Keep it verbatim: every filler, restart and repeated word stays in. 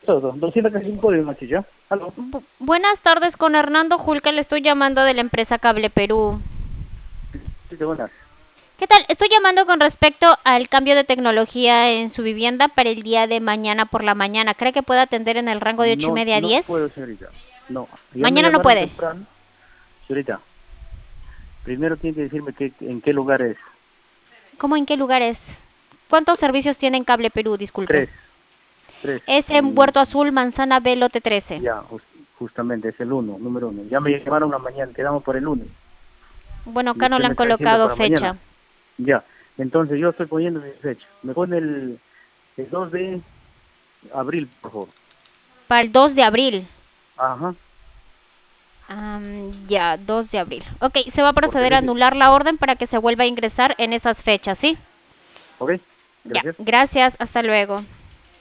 todo. doscientos treinta y cinco de Machilla. ¿Aló? Bu- buenas tardes, con Hernando Julca, le estoy llamando de la empresa Cable Perú. Sí, de buenas. ¿Qué tal? Estoy llamando con respecto al cambio de tecnología en su vivienda para el día de mañana por la mañana. ¿Cree que puede atender en el rango de ocho y No, media a no diez? puedo, señorita. No, ya me Mañana no llamaron puede. temprano. Señorita, primero tiene que decirme qué, en qué lugar es. ¿Cómo en qué lugares? ¿Cuántos servicios tiene en Cable Perú? Disculpe. Tres, tres. Es en En, Huerto Azul, Manzana B, lote trece. ya, jus- justamente, es el uno, número uno. Ya me llamaron la mañana, quedamos por el lunes. Bueno, Y acá no usted le me han está diciendo colocado para mañana. fecha. Ya, entonces yo estoy poniendo mi fecha. Me pone el, el dos de abril, por favor. Para el dos de abril. Ajá, Am, ya, dos de abril. Ok, se va a porque proceder a dice, anular la orden para que se vuelva a ingresar en esas fechas, ¿sí? ok, Ya, gracias. gracias, hasta luego.